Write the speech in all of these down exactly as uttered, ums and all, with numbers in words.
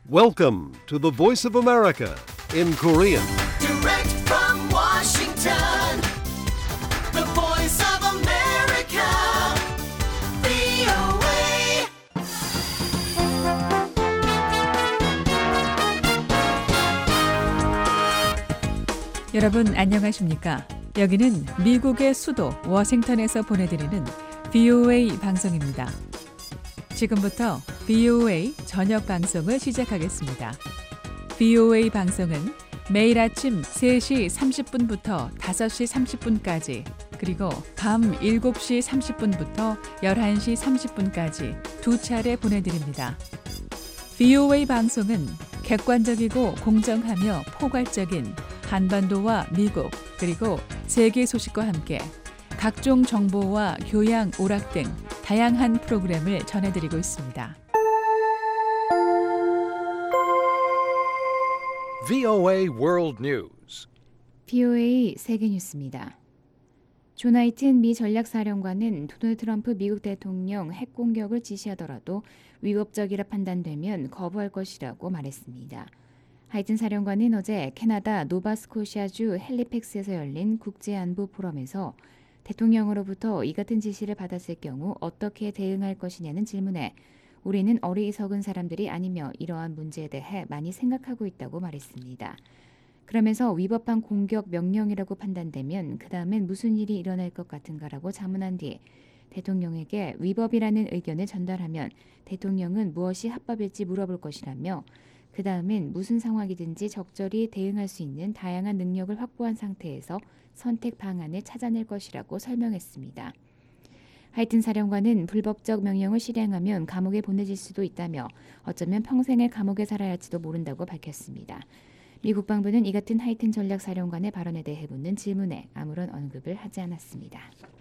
Welcome to the Voice of America in Korean. Direct from Washington, the voice of America, 브이오에이. 여러분 안녕하십니까? 여기는 미국의 수도 워싱턴에서 보내드리는 브이오에이 방송입니다. 지금부터 브이오에이 저녁 방송을 시작하겠습니다. 브이오에이 방송은 매일 아침 세 시 삼십 분부터 다섯 시 삼십 분까지 그리고 밤 일곱 시 삼십 분부터 열한 시 삼십 분까지 두 차례 보내드립니다. 브이오에이 방송은 객관적이고 공정하며 포괄적인 한반도와 미국 그리고 세계 소식과 함께 각종 정보와 교양, 오락 등 다양한 프로그램을 전해드리고 있습니다. 브이오에이 World News. 브이오에이 세계 뉴스입니다. 조 나이튼 미 전략사령관은 도널드 트럼프 미국 대통령 핵 공격을 지시하더라도 위법적이라 판단되면 거부할 것이라고 말했습니다. 하이튼 사령관은 어제 캐나다 노바스코시아주 헬리팩스에서 열린 국제안보 포럼에서 대통령으로부터 이 같은 지시를 받았을 경우 어떻게 대응할 것이냐는 질문에 우리는 어리석은 사람들이 아니며 이러한 문제에 대해 많이 생각하고 있다고 말했습니다. 그러면서 위법한 공격 명령이라고 판단되면 그 다음엔 무슨 일이 일어날 것 같은가라고 자문한 뒤 대통령에게 위법이라는 의견을 전달하면 대통령은 무엇이 합법일지 물어볼 것이라며 그 다음엔 무슨 상황이든지 적절히 대응할 수 있는 다양한 능력을 확보한 상태에서 선택 방안을 찾아낼 것이라고 설명했습니다. 하이튼 사령관은 불법적 명령을 실행하면 감옥에 보내질 수도 있다며 어쩌면 평생을 감옥에 살아야 할지도 모른다고 밝혔습니다. 미 국방부는 이 같은 하이튼 전략사령관의 발언에 대해 묻는 질문에 아무런 언급을 하지 않았습니다.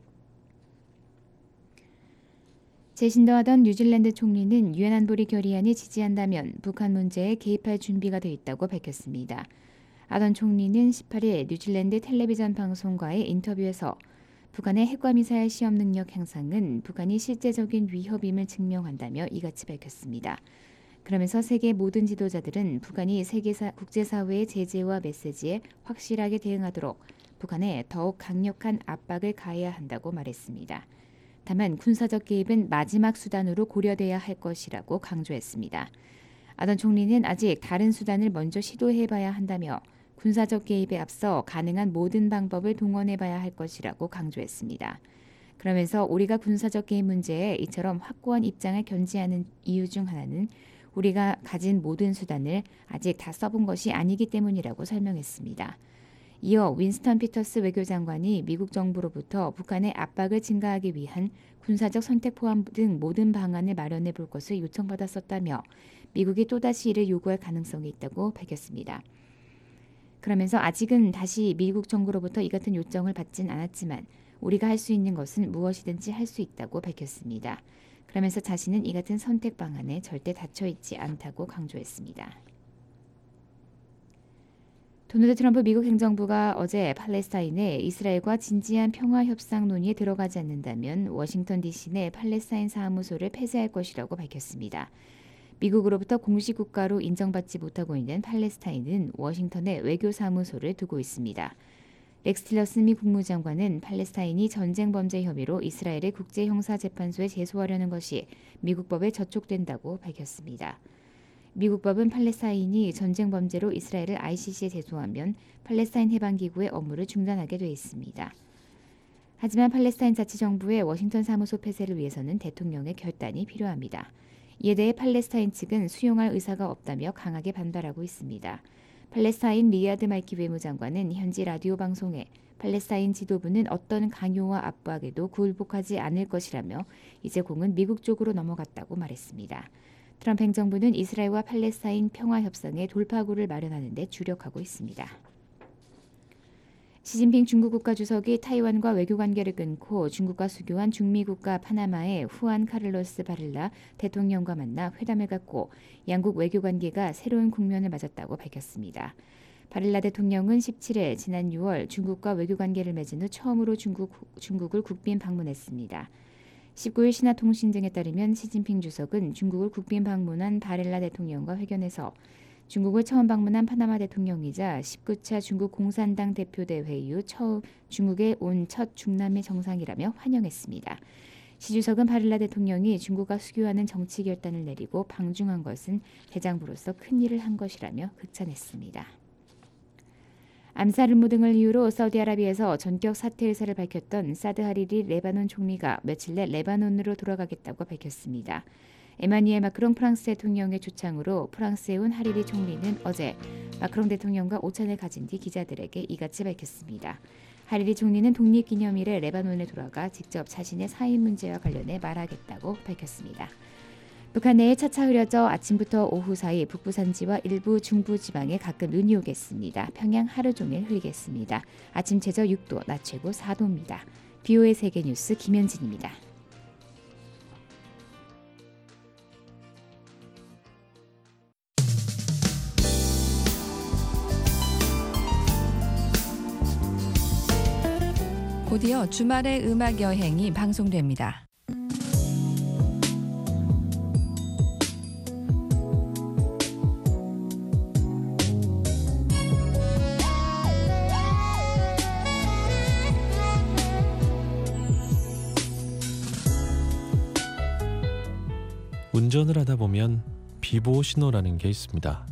재신도하던 뉴질랜드 총리는 유엔 안보리 결의안이 지지한다면 북한 문제에 개입할 준비가 돼 있다고 밝혔습니다. 아던 총리는 십팔 일 뉴질랜드 텔레비전 방송과의 인터뷰에서 북한의 핵과 미사일 시험 능력 향상은 북한이 실제적인 위협임을 증명한다며 이같이 밝혔습니다. 그러면서 세계 모든 지도자들은 북한이 세계사, 국제사회의 제재와 메시지에 확실하게 대응하도록 북한에 더욱 강력한 압박을 가해야 한다고 말했습니다. 다만 군사적 개입은 마지막 수단으로 고려돼야 할 것이라고 강조했습니다. 아던 총리는 아직 다른 수단을 먼저 시도해봐야 한다며 군사적 개입에 앞서 가능한 모든 방법을 동원해봐야 할 것이라고 강조했습니다. 그러면서 우리가 군사적 개입 문제에 이처럼 확고한 입장을 견지하는 이유 중 하나는 우리가 가진 모든 수단을 아직 다 써본 것이 아니기 때문이라고 설명했습니다. 이어 윈스턴 피터스 외교장관이 미국 정부로부터 북한의 압박을 증가하기 위한 군사적 선택 포함 등 모든 방안을 마련해 볼 것을 요청받았었다며 미국이 또다시 이를 요구할 가능성이 있다고 밝혔습니다. 그러면서 아직은 다시 미국 정부로부터 이 같은 요청을 받진 않았지만 우리가 할 수 있는 것은 무엇이든지 할 수 있다고 밝혔습니다. 그러면서 자신은 이 같은 선택 방안에 절대 닫혀 있지 않다고 강조했습니다. 도널드 트럼프 미국 행정부가 어제 팔레스타인에 이스라엘과 진지한 평화 협상 논의에 들어가지 않는다면 워싱턴 디씨 내 팔레스타인 사무소를 폐쇄할 것이라고 밝혔습니다. 미국으로부터 공식 국가로 인정받지 못하고 있는 팔레스타인은 워싱턴에 외교사무소를 두고 있습니다. 렉스 틸러슨 미 국무장관은 팔레스타인이 전쟁 범죄 혐의로 이스라엘의 국제형사재판소에 제소하려는 것이 미국 법에 저촉된다고 밝혔습니다. 미국 법은 팔레스타인이 전쟁 범죄로 이스라엘을 아이씨씨에 제소하면 팔레스타인 해방기구의 업무를 중단하게 돼 있습니다. 하지만 팔레스타인 자치정부의 워싱턴 사무소 폐쇄를 위해서는 대통령의 결단이 필요합니다. 이에 대해 팔레스타인 측은 수용할 의사가 없다며 강하게 반발하고 있습니다. 팔레스타인 리야드 말키 외무장관은 현지 라디오 방송에 팔레스타인 지도부는 어떤 강요와 압박에도 굴복하지 않을 것이라며 이제 공은 미국 쪽으로 넘어갔다고 말했습니다. 트럼프 행정부는 이스라엘과 팔레스타인 평화협상의 돌파구를 마련하는 데 주력하고 있습니다. 시진핑 중국 국가주석이 타이완과 외교관계를 끊고 중국과 수교한 중미 국가 파나마의 후안 카를로스 바를라 대통령과 만나 회담을 갖고 양국 외교관계가 새로운 국면을 맞았다고 밝혔습니다. 바를라 대통령은 십칠 일 지난 유월 중국과 외교관계를 맺은 후 처음으로 중국, 중국을 국빈 방문했습니다. 십구일 신화통신 등에 따르면 시진핑 주석은 중국을 국빈 방문한 바렐라 대통령과 회견에서 중국을 처음 방문한 파나마 대통령이자 십구 차 중국 공산당 대표대회 이후 처음 중국에 온 첫 중남미 정상이라며 환영했습니다. 시 주석은 바렐라 대통령이 중국과 수교하는 정치 결단을 내리고 방중한 것은 대장부로서 큰 일을 한 것이라며 극찬했습니다. 암살 음모 등을 이유로 사우디아라비아에서 전격 사퇴 의사를 밝혔던 사드 하리리 레바논 총리가 며칠 내 레바논으로 돌아가겠다고 밝혔습니다. 에마니엘 마크롱 프랑스 대통령의 초청으로 프랑스에 온 하리리 총리는 어제 마크롱 대통령과 오찬을 가진 뒤 기자들에게 이같이 밝혔습니다. 하리리 총리는 독립기념일에 레바논에 돌아가 직접 자신의 사인 문제와 관련해 말하겠다고 밝혔습니다. 북한 내에 차차 흐려져 아침부터 오후 사이 북부 산지와 일부 중부 지방에 가끔 눈이 오겠습니다. 평양 하루 종일 흐리겠습니다. 아침 최저 육 도, 낮 최고 사 도입니다. 비오에이 세계뉴스 김현진입니다. 곧이어 주말의 음악 여행이 방송됩니다. 운전을 하다 보면 비보호 신호라는 게 있습니다.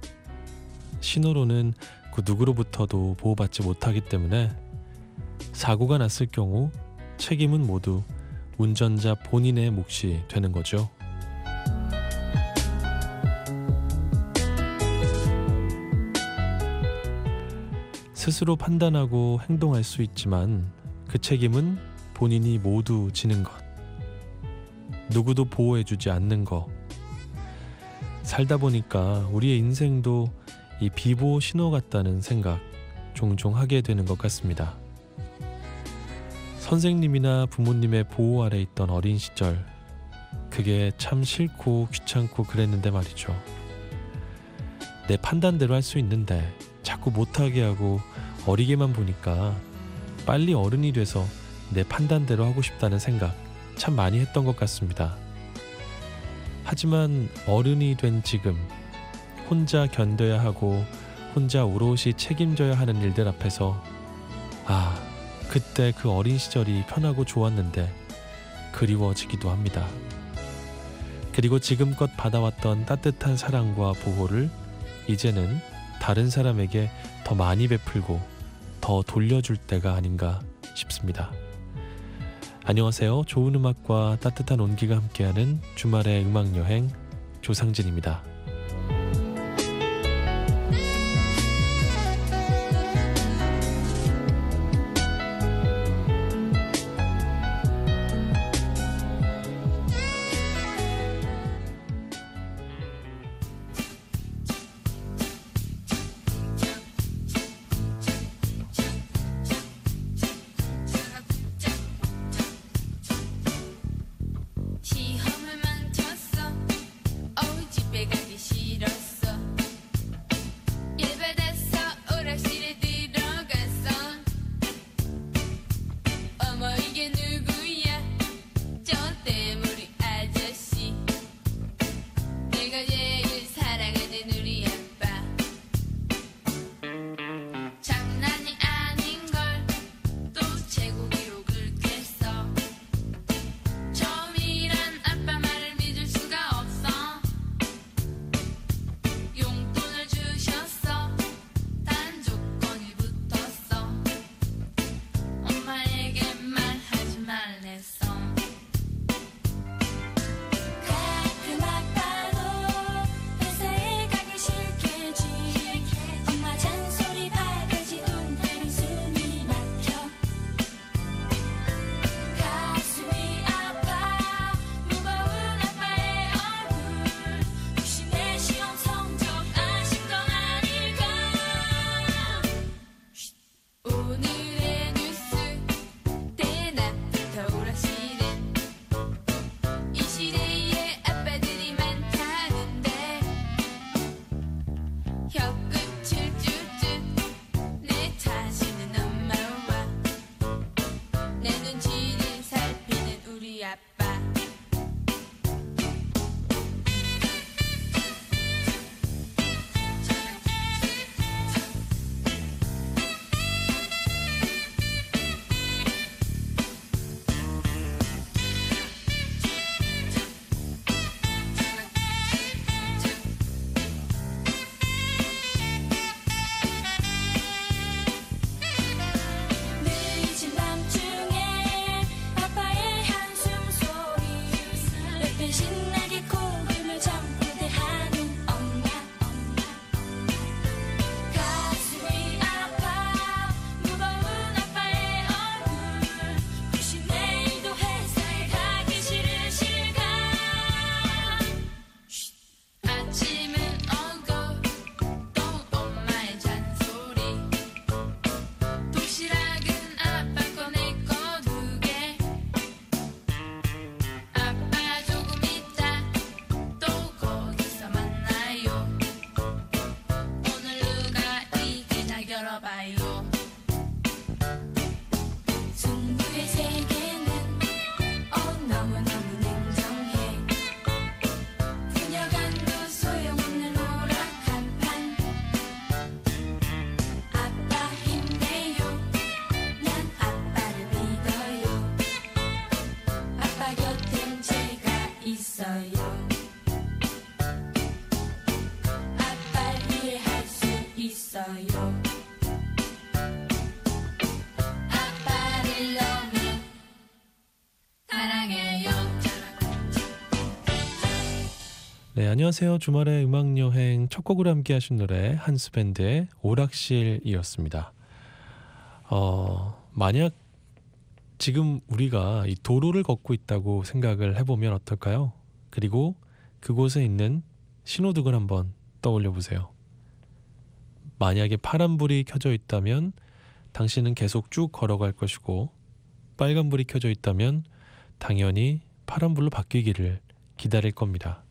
신호로는 그 누구로부터도 보호받지 못하기 때문에 사고가 났을 경우 책임은 모두 운전자 본인의 몫이 되는 거죠. 스스로 판단하고 행동할 수 있지만 그 책임은 본인이 모두 지는 것. 누구도 보호해주지 않는 것. 살다 보니까 우리의 인생도 이 비보호 신호 같다는 생각 종종 하게 되는 것 같습니다. 선생님이나 부모님의 보호 아래 있던 어린 시절, 그게 참 싫고 귀찮고 그랬는데 말이죠. 내 판단대로 할 수 있는데 자꾸 못하게 하고 어리게만 보니까 빨리 어른이 돼서 내 판단대로 하고 싶다는 생각 참 많이 했던 것 같습니다. 하지만 어른이 된 지금 혼자 견뎌야 하고 혼자 오롯이 책임져야 하는 일들 앞에서 아, 그때 그 어린 시절이 편하고 좋았는데 그리워지기도 합니다. 그리고 지금껏 받아왔던 따뜻한 사랑과 보호를 이제는 다른 사람에게 더 많이 베풀고 더 돌려줄 때가 아닌가 싶습니다. 안녕하세요. 좋은 음악과 따뜻한 온기가 함께하는 주말의 음악여행 조상진입니다. 시험을 망쳤어 어우 집에 가기 있어요. 아빠를 너무 사랑해요. 네, 안녕하세요. 주말의 음악여행 첫 곡으로 함께 하신 노래 한스밴드의 오락실이었습니다. 어, 만약 지금 우리가 이 도로를 걷고 있다고 생각을 해보면 어떨까요? 그리고 그곳에 있는 신호등을 한번 떠올려 보세요. 만약에 파란불이 켜져 있다면 당신은 계속 쭉 걸어갈 것이고, 빨간불이 켜져 있다면 당연히 파란불로 바뀌기를 기다릴 겁니다.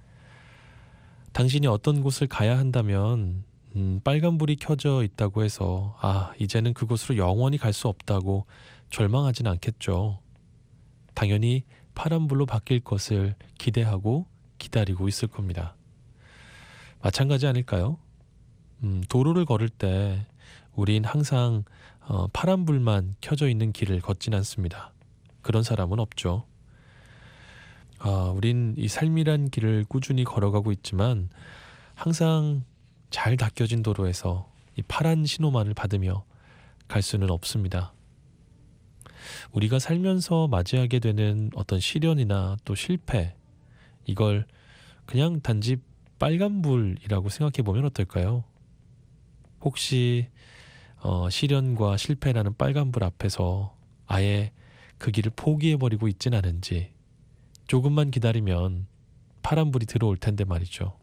당신이 어떤 곳을 가야 한다면 음, 빨간불이 켜져 있다고 해서 아, 이제는 그곳으로 영원히 갈 수 없다고 절망하진 않겠죠. 당연히 파란불로 바뀔 것을 기대하고 기다리고 있을 겁니다. 마찬가지 아닐까요? 음, 도로를 걸을 때 우린 항상 어, 파란불만 켜져 있는 길을 걷진 않습니다. 그런 사람은 없죠. 아, 우린 이 삶이란 길을 꾸준히 걸어가고 있지만 항상 잘 닦여진 도로에서 이 파란 신호만을 받으며 갈 수는 없습니다. 우리가 살면서 맞이하게 되는 어떤 시련이나 또 실패, 이걸 그냥 단지 빨간불이라고 생각해 보면 어떨까요? 혹시 어, 시련과 실패라는 빨간불 앞에서 아예 그 길을 포기해버리고 있진 않은지, 조금만 기다리면 파란불이 들어올 텐데 말이죠.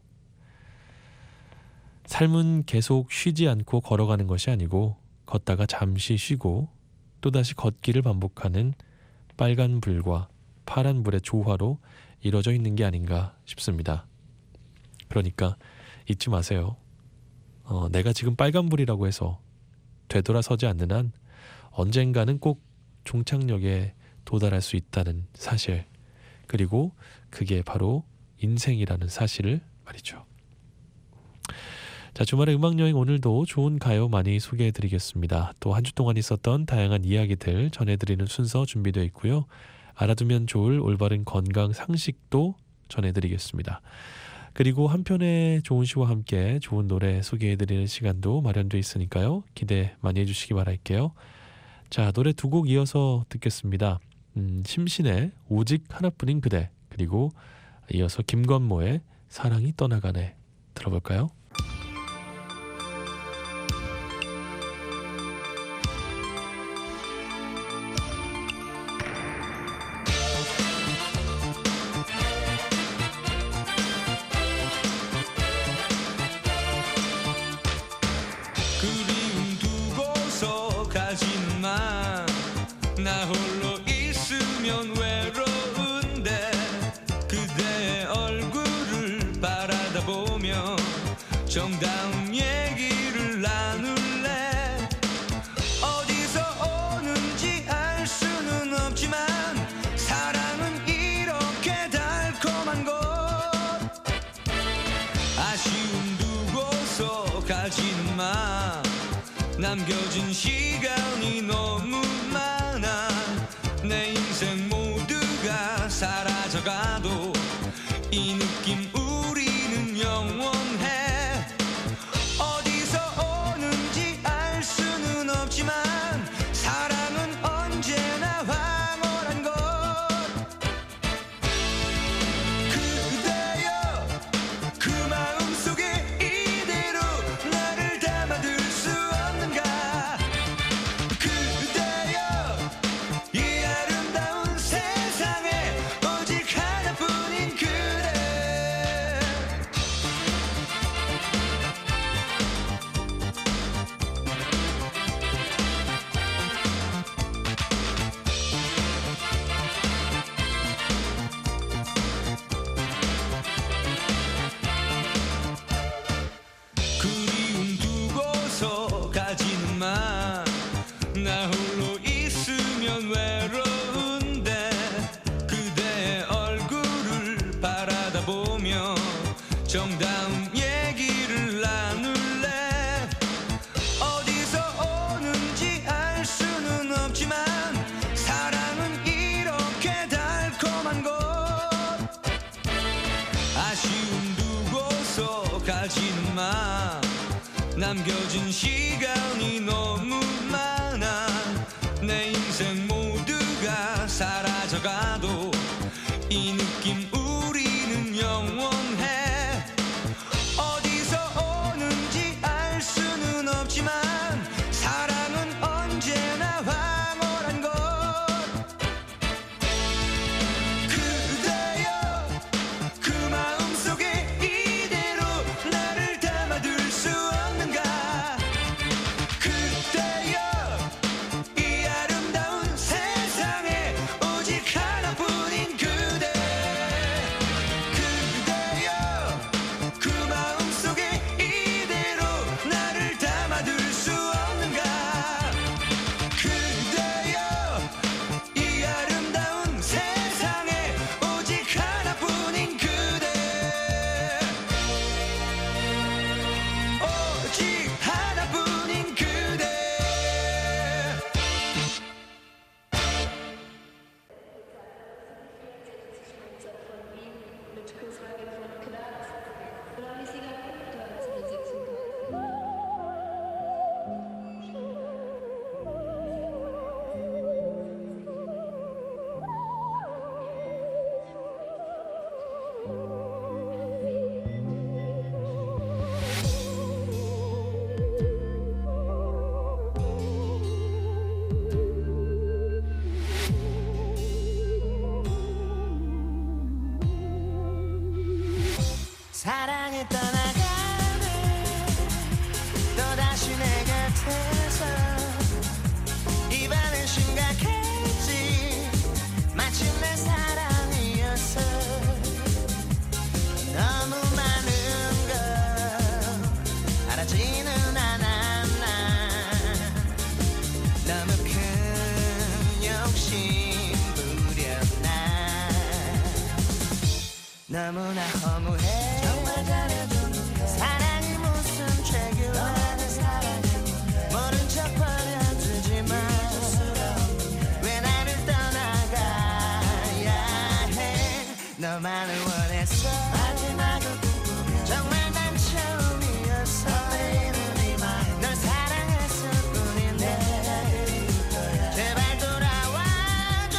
삶은 계속 쉬지 않고 걸어가는 것이 아니고 걷다가 잠시 쉬고 또다시 걷기를 반복하는 빨간불과 파란불의 조화로 이루어져 있는 게 아닌가 싶습니다. 그러니까 잊지 마세요. 어, 내가 지금 빨간불이라고 해서 되돌아서지 않는 한 언젠가는 꼭 종착역에 도달할 수 있다는 사실, 그리고 그게 바로 인생이라는 사실을 말이죠. 자, 주말의 음악여행 오늘도 좋은 가요 많이 소개해드리겠습니다. 또 한 주 동안 있었던 다양한 이야기들 전해드리는 순서 준비되어 있고요. 알아두면 좋을 올바른 건강 상식도 전해드리겠습니다. 그리고 한편의 좋은 시와 함께 좋은 노래 소개해드리는 시간도 마련되어 있으니까요. 기대 많이 해주시기 바랄게요. 자, 노래 두 곡 이어서 듣겠습니다. 음, 심신의 오직 하나뿐인 그대, 그리고 이어서 김건모의 사랑이 떠나가네 들어볼까요? 그리움 두고서 가지는 마. 나 홀로 있으면 외로운데 그대의 얼굴을 바라다 보며 정다운 얘기를 나눌래. 어디서 오는지 알 수는 없지만 사랑은 이렇게 달콤한 것. 아쉬움 두고서 가지는 마. 남겨진 시간이 너무 많아. 내 인생 모두가 사라져가도 이 느낌 우리는 영원해. 어디서 오는지 알 수는 없지만 사랑은 언제나 황홀한 것. 그대여, 그 마음속에 이대로 나를 담아둘 수 없는가. 그대여, 이 아름다운 세상에 오직 하나뿐인 그대. 그리움 두고서 가지는 마. 나 홀로 있으면 외로운데 그대의 얼굴을 바라다 보며 정다운 얘기를 나눌래. 어디서 오는지 알 수는 없지만 사랑은 이렇게 달콤한 것. 아쉬움 두고서 가지는 마. 남겨진 시간이 너무 많아 내 인생 모두가 사라져가도 이 느낌 우리는 영원해 어디서 오는지 알 수는 없지만 사랑은 언제나 황홀한 것 그대여 그 마음속에 이대로 나를 담아둘 수 없는가 그대여 이 아름다운 세상에 오직 하나뿐인 그대 그대여 그 마음속에 이대로 나를 담아둘 수 없는가 그대여 이 아름다운 세상에 오직 하나뿐인 그대 오직 하나뿐인 그대 사랑에 떠나가네 또다시 내 곁에서 이 밤은 심각했지 마침내 사랑이었어 너무 많은 걸 알아지는 않았나 너무 큰 욕심 부렸나 너무나 허무해 사랑이 무슨 죄길래 모른 척 버려두지만 왜 나를 떠나가야 해 너만을 원했어 마지막을 꿈꾸며 정말 난 처음이었어 널 사랑했을 뿐인데 제발 돌아와줘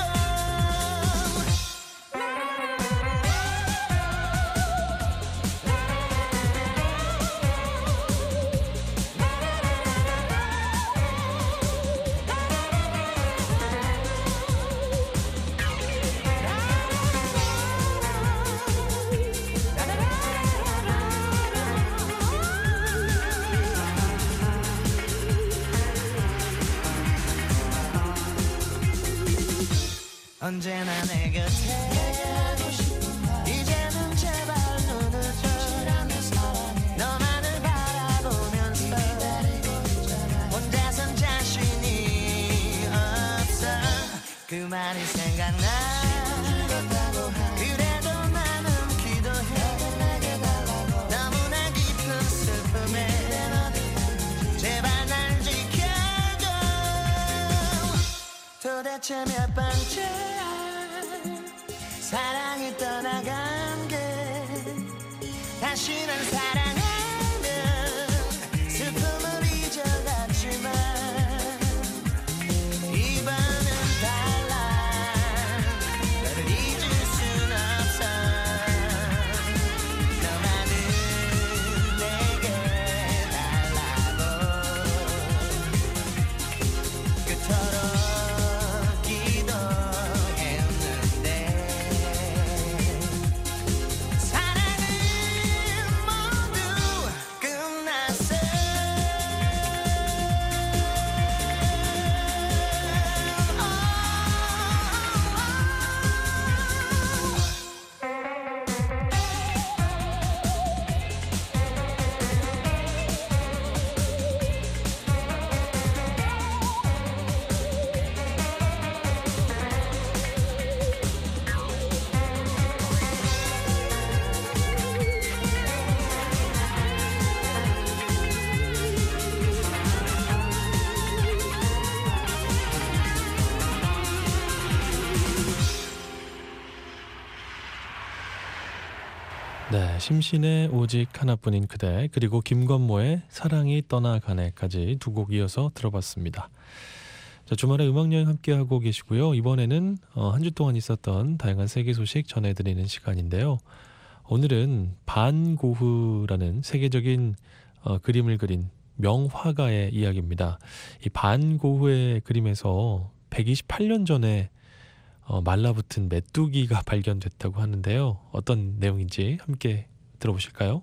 언제나 내 곁에 이제는 제발 눈을 떠 너만을 바라보면서 혼자선 자신이 없어 그 말이 생각나 그래도 나는 기도해 너무나 깊은 슬픔에 제발 날 지켜줘 도대체 몇 번째야 사랑이 떠나간 게 다시는 사랑하면 슬픔을 잊어갔지만 이번은 달라 너를 잊을 순 없어 너만은 내게 달라고 그토록 기도했는데 사랑은 뭐 네, 심신의 오직 하나뿐인 그대, 그리고 김건모의 사랑이 떠나가네까지 두 곡 이어서 들어봤습니다. 자, 주말에 음악여행 함께하고 계시고요. 이번에는 어, 한 주 동안 있었던 다양한 세계 소식 전해드리는 시간인데요. 오늘은 반고흐라는 세계적인 어, 그림을 그린 명화가의 이야기입니다. 이 반고흐의 그림에서 백이십팔 년 전에 어, 말라붙은 메뚜기가 발견됐다고 하는데요. 어떤 내용인지 함께 들어보실까요?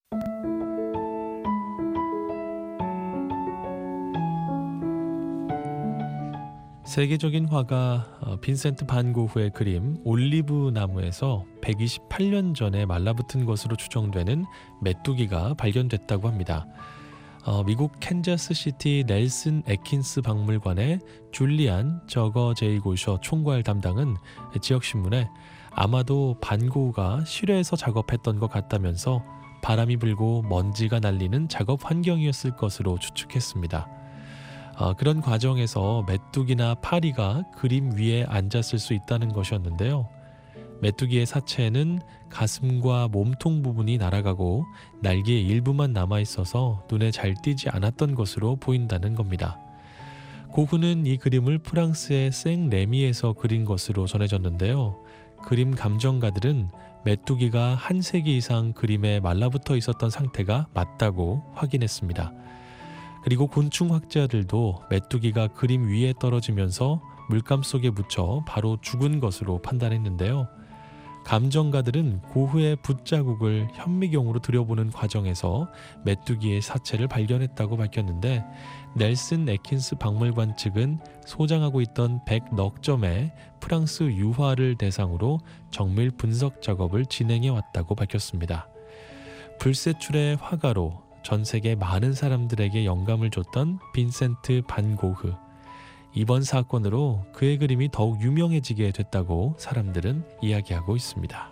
세계적인 화가 어, 빈센트 반 고흐의 그림 올리브 나무에서 백이십팔 년 전에 말라붙은 것으로 추정되는 메뚜기가 발견됐다고 합니다. 어, 미국 캔자스시티 넬슨 애킨스 박물관의 줄리안 저거 제이고셔 총괄 담당은 지역신문에 아마도 반 고흐가 실외에서 작업했던 것 같다면서 바람이 불고 먼지가 날리는 작업 환경이었을 것으로 추측했습니다. 어, 그런 과정에서 메뚜기나 파리가 그림 위에 앉았을 수 있다는 것이었는데요. 메뚜기의 사체에는 가슴과 몸통 부분이 날아가고 날개의 일부만 남아있어서 눈에 잘 띄지 않았던 것으로 보인다는 겁니다. 고흐는 이 그림을 프랑스의 생레미에서 그린 것으로 전해졌는데요. 그림 감정가들은 메뚜기가 한 세기 이상 그림에 말라붙어 있었던 상태가 맞다고 확인했습니다. 그리고 곤충학자들도 메뚜기가 그림 위에 떨어지면서 물감 속에 묻혀 바로 죽은 것으로 판단했는데요. 감정가들은 고흐의 붓자국을 현미경으로 들여보는 과정에서 메뚜기의 사체를 발견했다고 밝혔는데, 넬슨 애킨스 박물관 측은 소장하고 있던 백 넉 점의 프랑스 유화를 대상으로 정밀 분석 작업을 진행해 왔다고 밝혔습니다. 불세출의 화가로 전 세계 많은 사람들에게 영감을 줬던 빈센트 반 고흐. 이번 사건으로 그의 그림이 더욱 유명해지게 됐다고 사람들은 이야기하고 있습니다.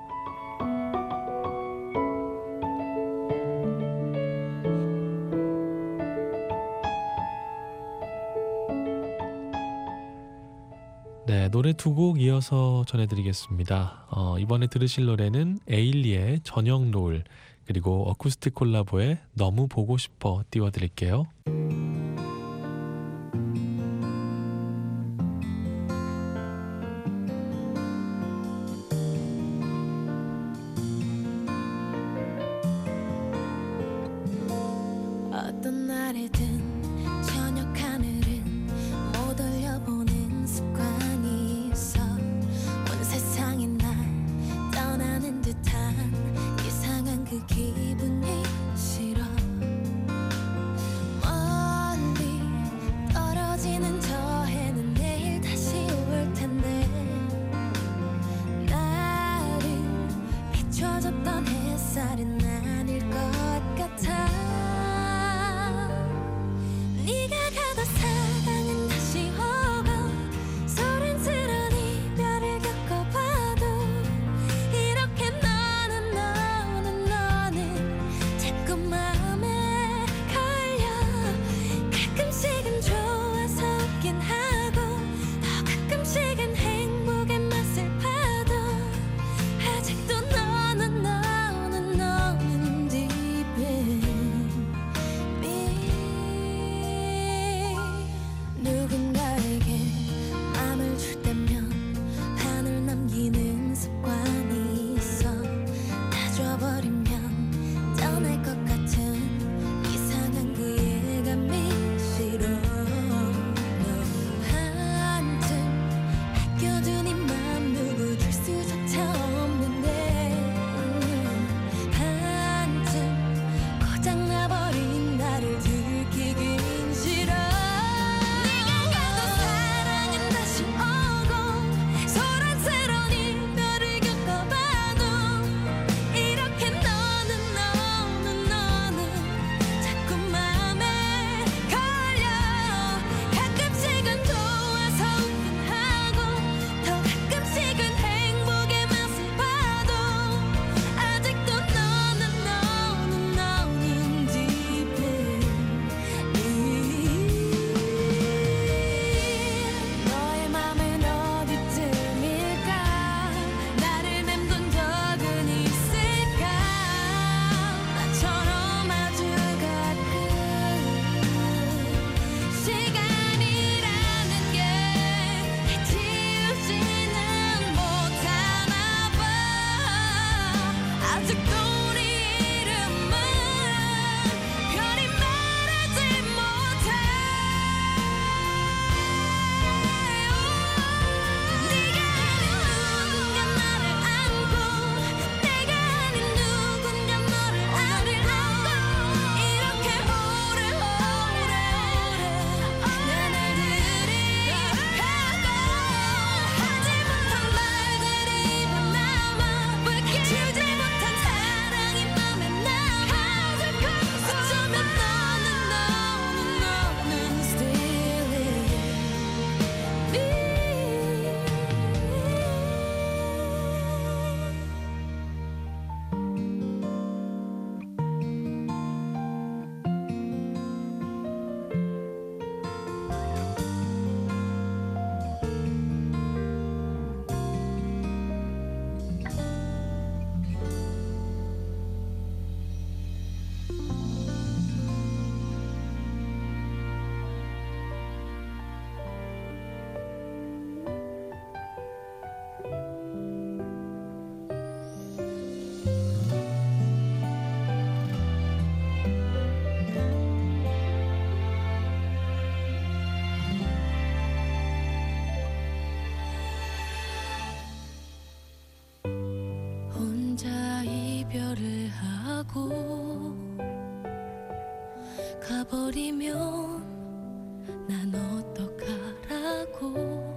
네, 노래 두 곡 이어서 전해드리겠습니다. 어, 이번에 들으실 노래는 에일리의 저녁 노을, 그리고 어쿠스틱 콜라보의 너무 보고 싶어 띄워드릴게요. 어떤 날이든 저녁 하늘은 못 올려보는 습관이 있어. 온 세상이 날 떠나는 듯한 이상한 그 기분이 싫어. 멀리 떨어지는 저 해는 내일 다시 올 텐데, 나를 비춰줬던 햇살은 아닐 것 같아. 가버리면 난 어떡하라고.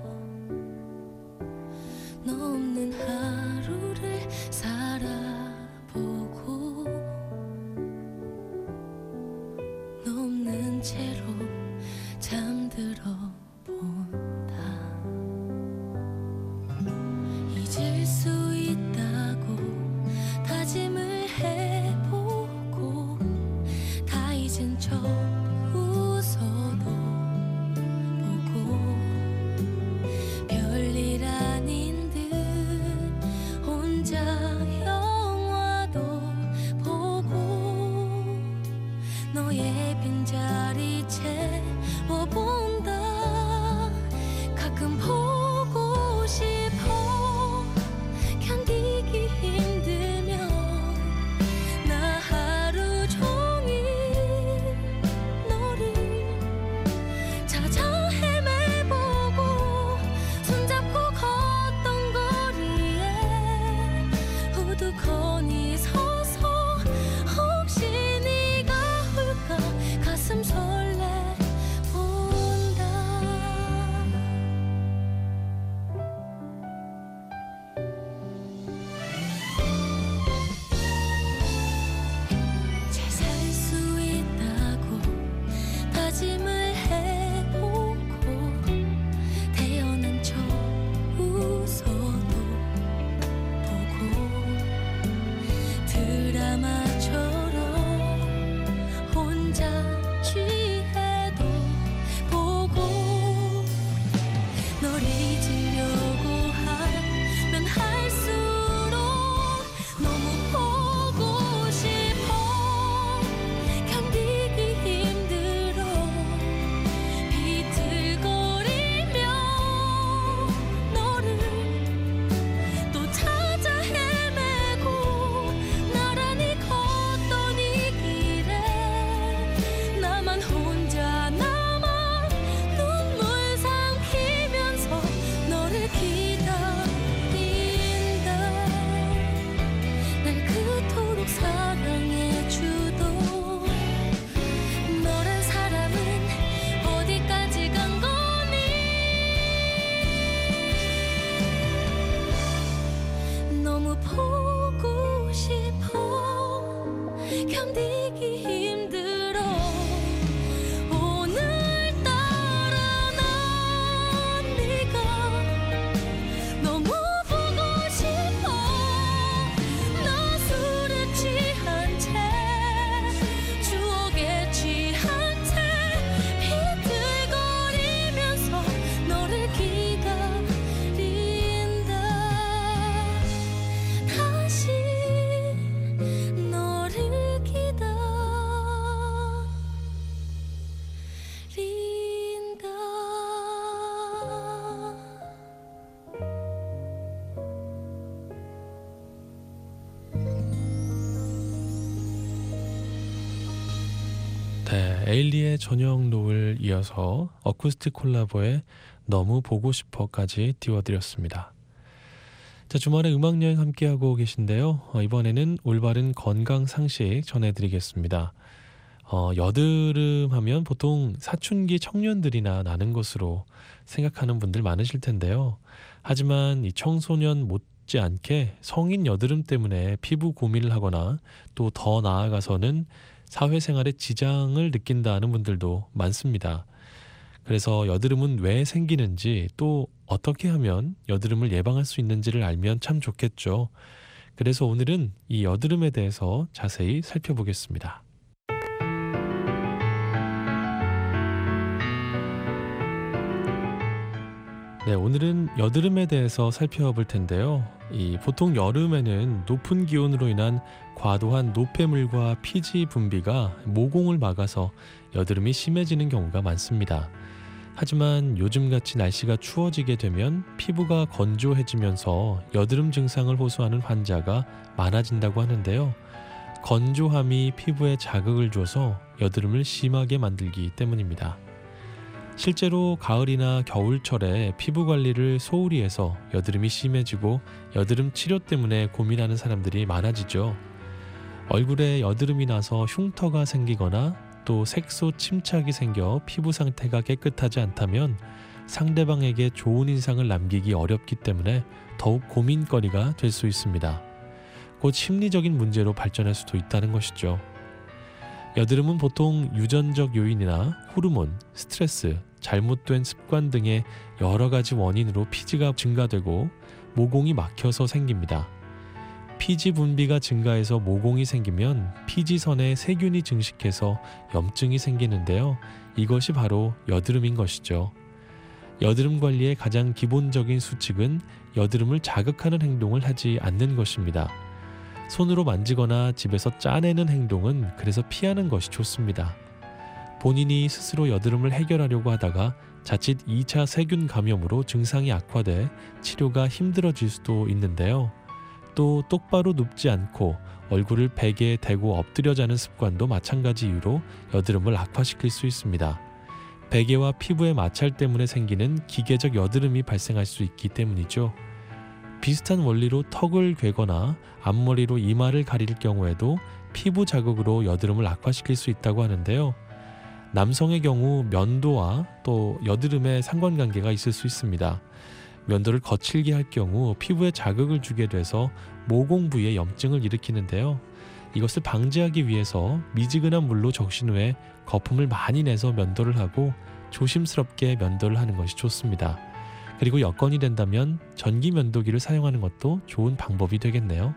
너 없는 하루를 살아보고 너 없는 채로 잠들어 본다. 잊을 수 있다고 다짐을 해보고 다 잊은 척 웃어도 보고 별일 아닌 듯 혼자 영화도 보고 너의 빈자리 채워본다. 가끔 보고 싶어 견디기 힘들면 나 하루 종일 너를 찾아 헤매보고 손잡고 걷던 거리에 우두커니 서서 혹시 네가 올까 가슴 설레본다. 잘 살 수 있다고 다짐을 해보고 태어난 척 웃어도 보고 드라마처럼 혼자 취해도 보고 널 잊으려고 하면 할수록 너무 보고 싶어 견디기 힘들어 비틀거리며 너를 또 찾아 헤매고 나란히 걷던 이 길에 나만 혼자 남아 눈물 삼키면서 너를 기다린다. 날 그토록 사랑해주던 너란 사람은 어디까지 간 거니. 너무 보고 싶어 견디기 힘들어 오늘따라 난 네가 너무 보고 싶어. 나 술에 취한 채 추억에 취한 채 비틀거리면서 너를 기다린다. 다시 너를 네, 에일리의 저녁 노을 이어서 어쿠스틱 콜라보의 너무 보고 싶어까지 띄워드렸습니다. 자, 주말에 음악여행 함께하고 계신데요. 어, 이번에는 올바른 건강 상식 전해드리겠습니다. 어, 여드름 하면 보통 사춘기 청년들이나 나는 것으로 생각하는 분들 많으실 텐데요. 하지만 이 청소년 못지않게 성인 여드름 때문에 피부 고민을 하거나 또 더 나아가서는 사회생활에 지장을 느낀다는 분들도 많습니다. 그래서 여드름은 왜 생기는지 또 어떻게 하면 여드름을 예방할 수 있는지를 알면 참 좋겠죠. 그래서 오늘은 이 여드름에 대해서 자세히 살펴보겠습니다. 네, 오늘은 여드름에 대해서 살펴볼 텐데요. 이 보통 여름에는 높은 기온으로 인한 과도한 노폐물과 피지 분비가 모공을 막아서 여드름이 심해지는 경우가 많습니다. 하지만 요즘같이 날씨가 추워지게 되면 피부가 건조해지면서 여드름 증상을 호소하는 환자가 많아진다고 하는데요. 건조함이 피부에 자극을 줘서 여드름을 심하게 만들기 때문입니다. 실제로 가을이나 겨울철에 피부 관리를 소홀히 해서 여드름이 심해지고 여드름 치료 때문에 고민하는 사람들이 많아지죠. 얼굴에 여드름이 나서 흉터가 생기거나 또 색소 침착이 생겨 피부 상태가 깨끗하지 않다면 상대방에게 좋은 인상을 남기기 어렵기 때문에 더욱 고민거리가 될 수 있습니다. 곧 심리적인 문제로 발전할 수도 있다는 것이죠. 여드름은 보통 유전적 요인이나 호르몬, 스트레스, 잘못된 습관 등의 여러 가지 원인으로 피지가 증가되고 모공이 막혀서 생깁니다. 피지 분비가 증가해서 모공이 생기면 피지선에 세균이 증식해서 염증이 생기는데요. 이것이 바로 여드름인 것이죠. 여드름 관리의 가장 기본적인 수칙은 여드름을 자극하는 행동을 하지 않는 것입니다. 손으로 만지거나 집에서 짜내는 행동은 그래서 피하는 것이 좋습니다. 본인이 스스로 여드름을 해결하려고 하다가 자칫 이 차 세균 감염으로 증상이 악화돼 치료가 힘들어질 수도 있는데요. 또 똑바로 눕지 않고 얼굴을 베개에 대고 엎드려 자는 습관도 마찬가지 이유로 여드름을 악화시킬 수 있습니다. 베개와 피부의 마찰 때문에 생기는 기계적 여드름이 발생할 수 있기 때문이죠. 비슷한 원리로 턱을 괴거나 앞머리로 이마를 가릴 경우에도 피부 자극으로 여드름을 악화시킬 수 있다고 하는데요. 남성의 경우 면도와 또 여드름의 상관관계가 있을 수 있습니다. 면도를 거칠게 할 경우 피부에 자극을 주게 돼서 모공 부위에 염증을 일으키는데요. 이것을 방지하기 위해서 미지근한 물로 적신 후에 거품을 많이 내서 면도를 하고 조심스럽게 면도를 하는 것이 좋습니다. 그리고 여건이 된다면 전기 면도기를 사용하는 것도 좋은 방법이 되겠네요.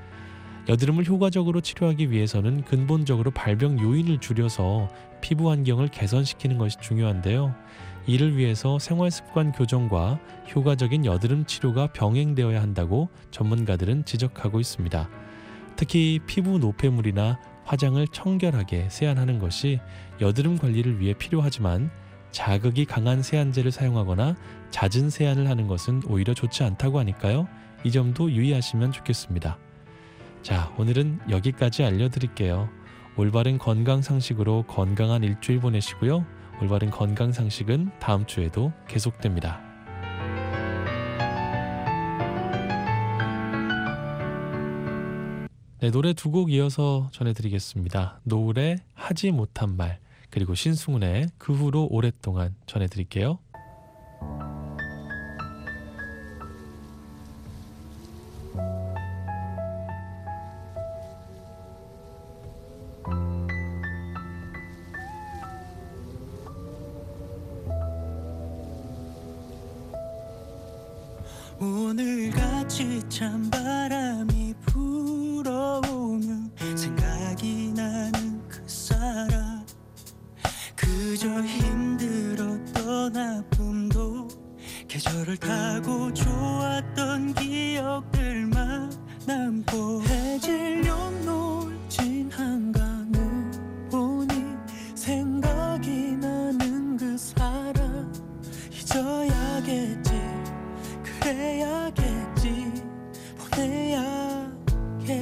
여드름을 효과적으로 치료하기 위해서는 근본적으로 발병 요인을 줄여서 피부 환경을 개선시키는 것이 중요한데요. 이를 위해서 생활습관 교정과 효과적인 여드름 치료가 병행되어야 한다고 전문가들은 지적하고 있습니다. 특히 피부 노폐물이나 화장을 청결하게 세안하는 것이 여드름 관리를 위해 필요하지만 자극이 강한 세안제를 사용하거나 잦은 세안을 하는 것은 오히려 좋지 않다고 하니까요. 이 점도 유의하시면 좋겠습니다. 자, 오늘은 여기까지 알려드릴게요. 올바른 건강 상식으로 건강한 일주일 보내시고요. 올바른 건강 상식은 다음 주에도 계속됩니다. 네, 노래 두 곡 이어서 전해드리겠습니다. 노을의 하지 못한 말, 그리고 신승훈의 그 후로 오랫동안 전해드릴게요. 오늘같이 찬바람이 불어오면 생각이 나는 그 사람 그저 힘들었던 아픔도 계절을 타고 좋았던 기억들만 남고 해질녘 놀진 한강을 보니 생각이 나는 그 사람 잊어야겠지 그래야겠지 보내야겠지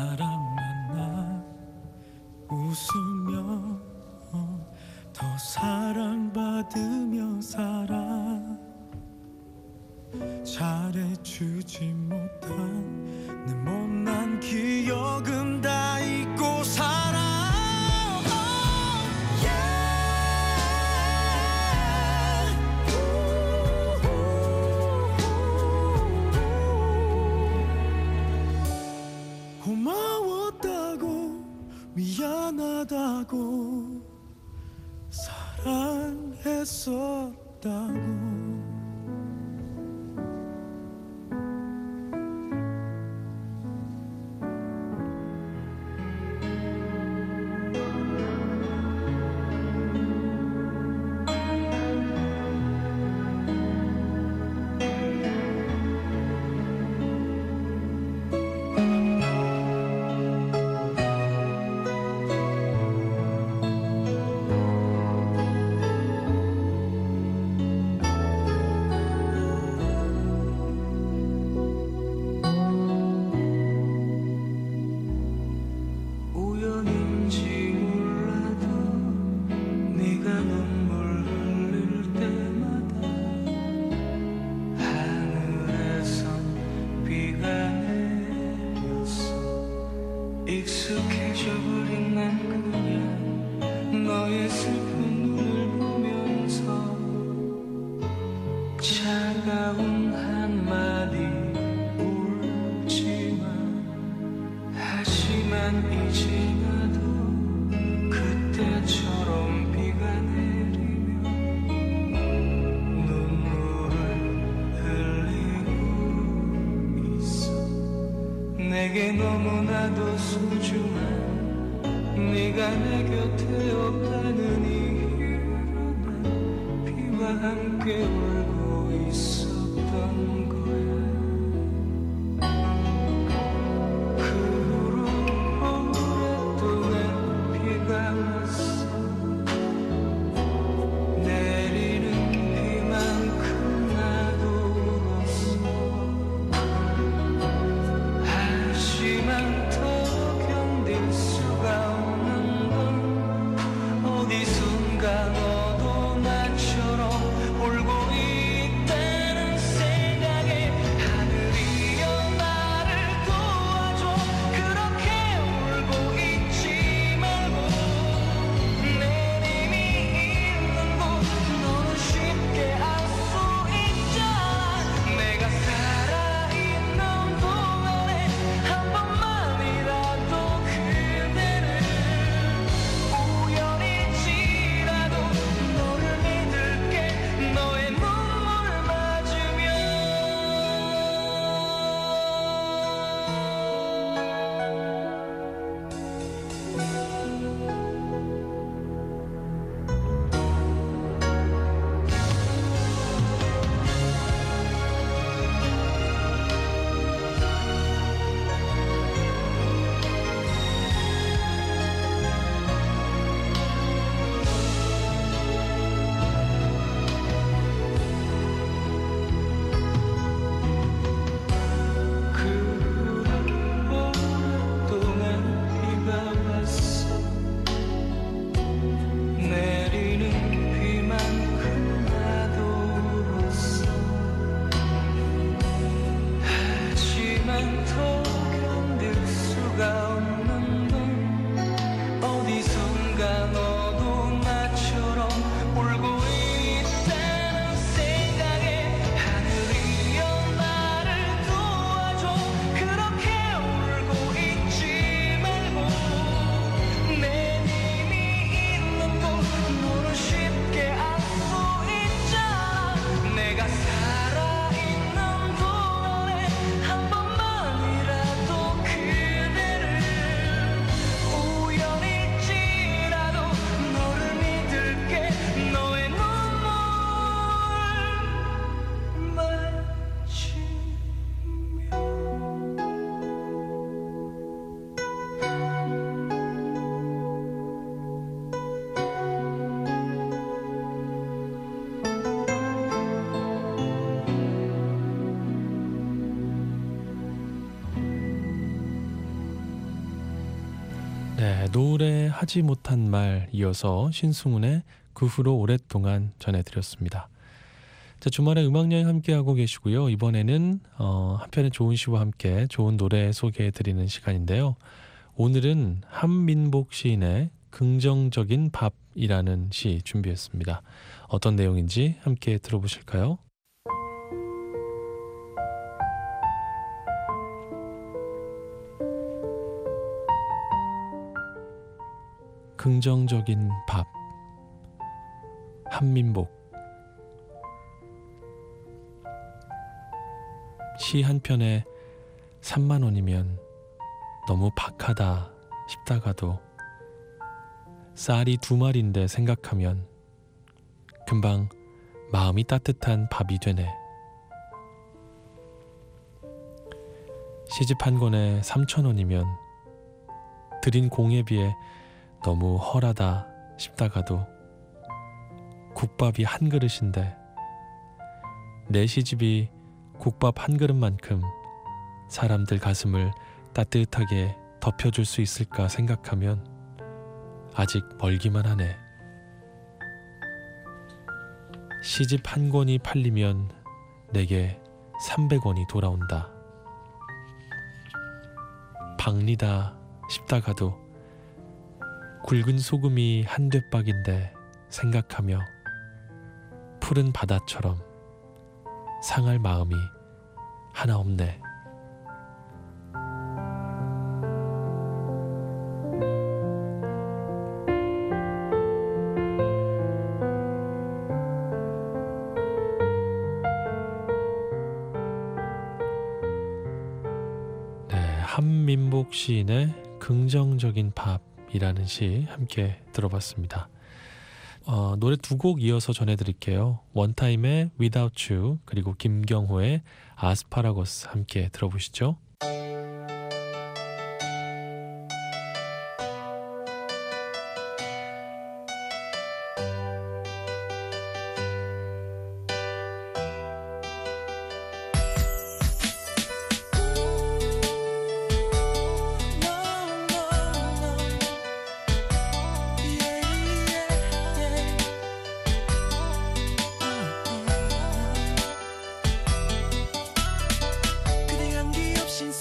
사람 만나 웃으며 더 사랑받으며 살아 잘해주지 못한 내 못난 기억은 다 잊고 살아 고마웠다고 미안하다고 사랑했었다고 익숙해져버린 난 그냥 너의 슬픈 눈을 보면서 차가운 한마디 울지마 하지만 이제 나도 그때처럼 비가 내리며 눈물을 흘리고 있어 내게 너무나도 소중한 네가 내 곁에 없다는 이유로 난 비와 함께 울고 있었던 거야 그 후로 오랫동안 비가 왔어 내리는 비만큼 나도 울었어 하지만 더 견딜 수가 없는 건 어디선가 너도 나처럼 울고 있다는 생각에 네, 노래하지 못한 말 이어서 신승훈의 그 후로 오랫동안 전해드렸습니다. 자, 주말에 음악여행 함께하고 계시고요. 이번에는 어, 한편의 좋은 시와 함께 좋은 노래 소개해드리는 시간인데요. 오늘은 한민복 시인의 긍정적인 밥이라는 시 준비했습니다. 어떤 내용인지 함께 들어보실까요? 긍정적인 밥. 한민복. 시 한 편에 삼만 원이면 너무 박하다 싶다가도 쌀이 두 마리인데 생각하면 금방 마음이 따뜻한 밥이 되네. 시집 한 권에 삼천 원이면 들인 공에 비해 너무 헐하다 싶다가도 국밥이 한 그릇인데 내 시집이 국밥 한 그릇만큼 사람들 가슴을 따뜻하게 덮여줄 수 있을까 생각하면 아직 멀기만 하네. 시집 한 권이 팔리면 내게 삼백 원이 돌아온다. 박리다 싶다가도 굵은 소금이 한 대박인데 생각하며 푸른 바다처럼 상할 마음이 하나 없네. 네, 한민복 시인의 긍정적인 밥이라는 시 함께 들어봤습니다. 어, 노래 두 곡 이어서 전해드릴게요. 원타임의 Without You 그리고 김경호의 아스파라거스 함께 들어보시죠. 그대 향기 없인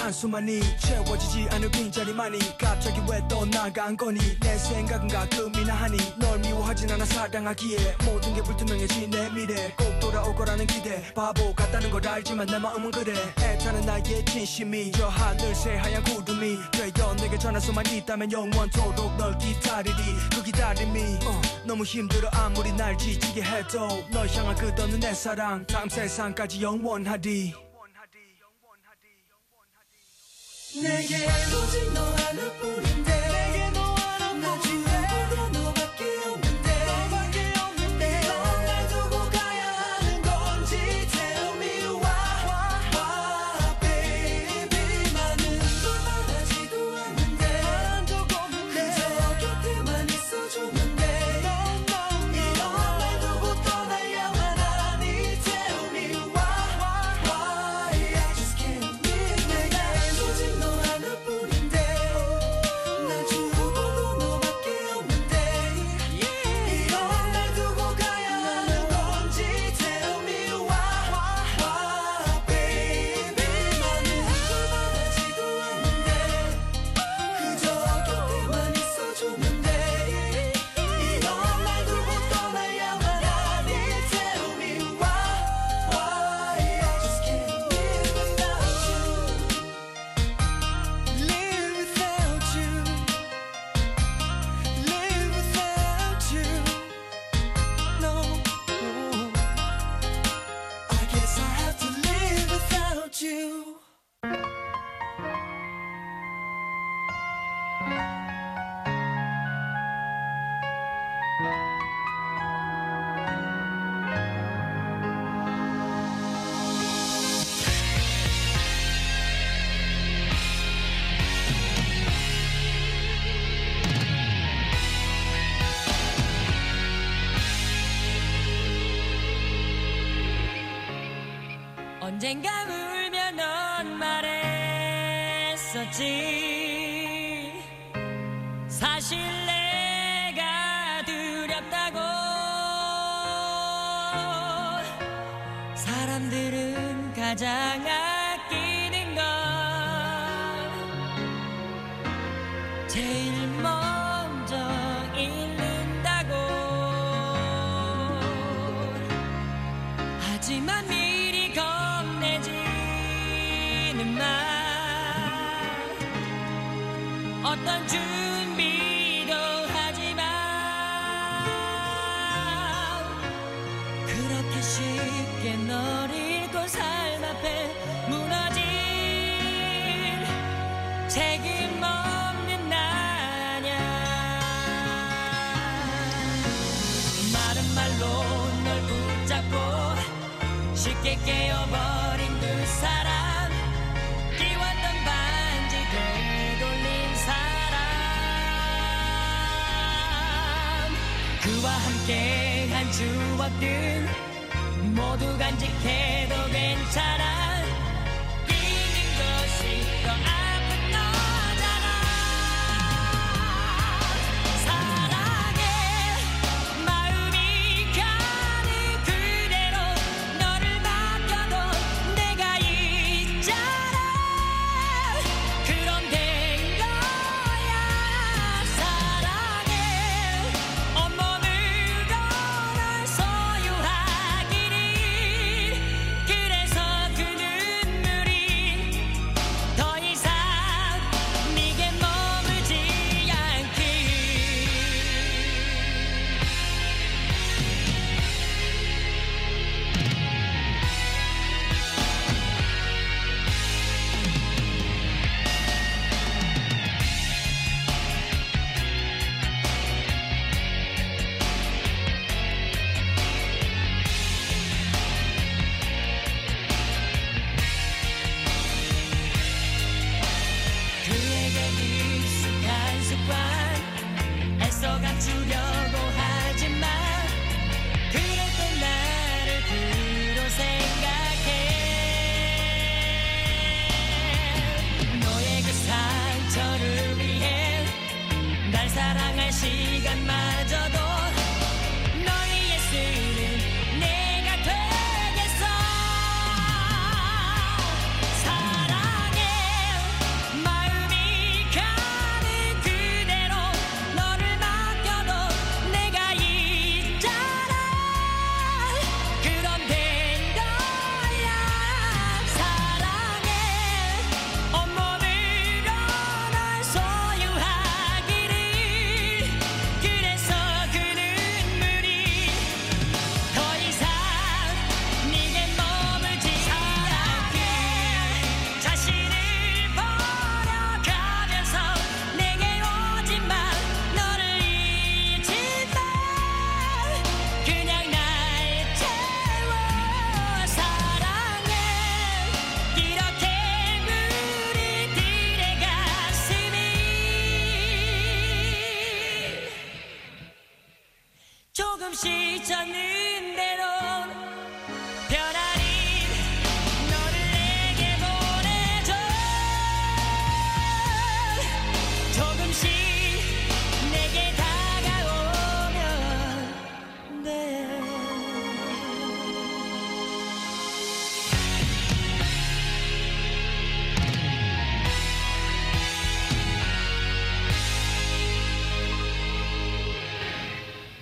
한수만이 채워지지 않을 빈자리만이 갑자기 왜 떠나간 거니 내 생각은 가끔이나 하니 널 미워하진 않아 사랑하기에 모든 게 불투명해진 내 미래 꼭 돌아올 거라는 기대 바보 같다는 걸 알지만 내 마음은 그래 애타는 나의 진심이 저 하늘 새하얀 구름이 되어 내게 전할 수만 있다면 영원토록 널 기다리리 그 기다림이 어, 너무 힘들어 아무리 날 지치게 해도 널 향한 끝없는 내 사랑 다음 세상까지 영원하리 내게 오직 너 하나뿐인데 내게 너 하나뿐인데 나 주고 너밖에 없는데 너밖에 없는데 넌 날 두고 가야 하는 건지 Tell me why why baby 나는 널 바라지도 않는데 바란 적 없는데 그저 곁에만 있어줬는데 이런 날 두고 떠나야만 하니 Tell me why why I just can't live 내게 오직 너 하나뿐인데 나 주고도 너밖에 없는데 이런 날 두고 가야 하는 건지 Tell me why why baby 나는 널 바라지도 않는데 그저 곁에만 있어줬는데 이런 날 두고 떠나야만 하니 Tell me why why I just can't live without you Live without you Live without you No I guess I have to live without you 언젠가 울며 넌 말했었지 사실 내가 두렵다고 사람들은 가장 아끼는 건 제일 먼저 잃는다고 하지만 미리 겁내지는 마 어떤 준비도 하지 마 그렇게 쉽게 널 잃고 삶 앞에 무너질 책임 없는 나냐 마른 말로 널 붙잡고 쉽게 깨어버린 두 사람 끼웠던 반지 되돌린 사람 그와 함께한 추억들 모두 간직해도 괜찮아 잊는 것이 더 아픈 너잖아 사랑해 마음이 가는 그대로 너를 맡겨도 내가 있잖아 그럼 된 거야 사랑해 온몸으로 널 소유하기를 그래서 그 눈물이 더 이상 네게 머물지 않길 그에게 익숙한 습관 애써 감추려고 하지만 그래도 나를 그로 생각해 너의 그 상처를 위해 날 사랑할 시간마저도 너의 예수는 내가 되겠어 사랑해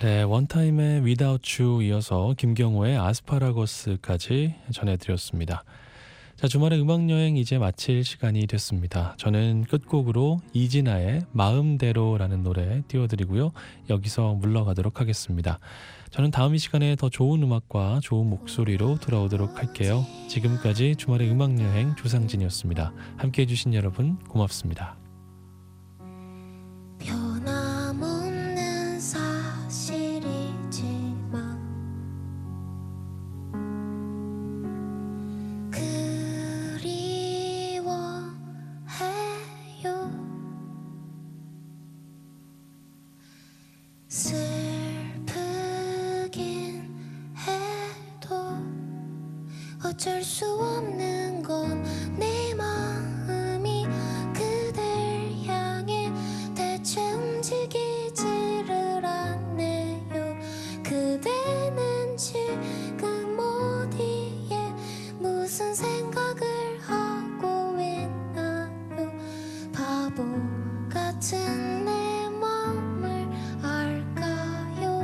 네, 원타임의 Without You 이어서 김경호의 아스파라거스까지 전해드렸습니다. 자, 주말의 음악여행 이제 마칠 시간이 됐습니다. 저는 끝곡으로 이진아의 마음대로라는 노래 띄워드리고요. 여기서 물러가도록 하겠습니다. 저는 다음 이 시간에 더 좋은 음악과 좋은 목소리로 돌아오도록 할게요. 지금까지 주말의 음악여행 조상진이었습니다. 함께해 주신 여러분 고맙습니다. 변함없는 사실이지만 그리워해요. 슬프긴 해도 어쩔 수 없는 건 내 마음이 그댈 향해 대체 움직이지를 않네요. 그대는 지금 어디에 무슨 생각을 하고 있나요? 바보 같은 내 맘을 알까요?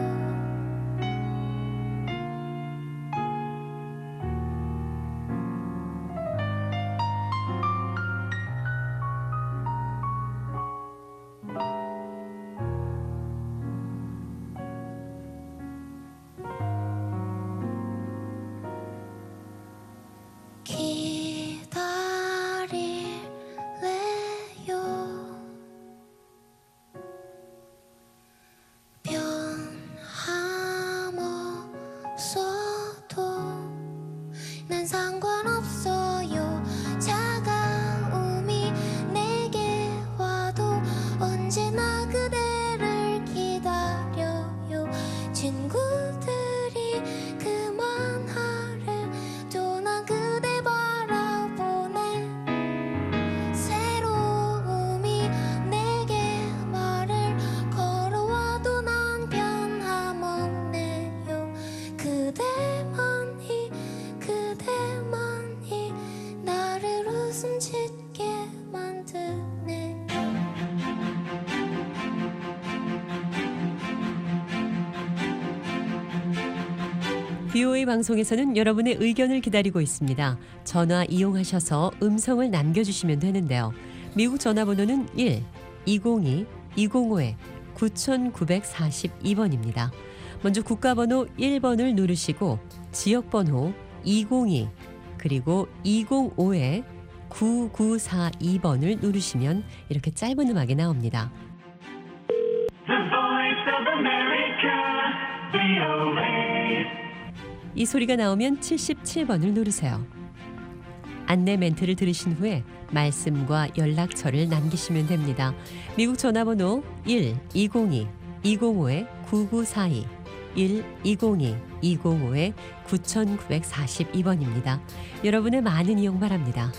기다릴래요. 변함없어도 난 상관없어요. 차가움이 내게 와도 언제나 그대를 기다려요. 친구들이 그만하래 또 난 그대 바라보네. 새로움이 내게 말을 걸어와도 난 변함없네요. 그대만이 그대만이 나를 웃음 짓게 만드네요. 비오에이 방송에서는 여러분의 의견을 기다리고 있습니다. 전화 이용하셔서 음성을 남겨주시면 되는데요. 미국 전화번호는 일 이공이 이공오 구구사이 번입니다. 먼저 국가번호 일 번을 누르시고 지역번호 이공이 그리고 이공오 구구사이 번을 누르시면 이렇게 짧은 음악이 나옵니다. 이 소리가 나오면 칠십칠 번을 누르세요. 안내 멘트를 들으신 후에 말씀과 연락처를 남기시면 됩니다. 미국 전화번호 일 이공이 이공오 구구사이 일 이공이 이공오 구구사이 번입니다. 여러분의 많은 이용 바랍니다.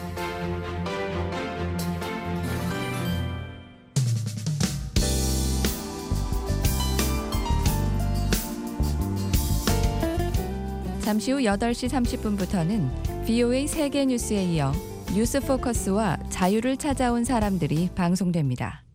잠시 후 여덟 시 삼십 분부터는 비오에이 세계 뉴스에 이어 뉴스 포커스와 자유를 찾아온 사람들이 방송됩니다.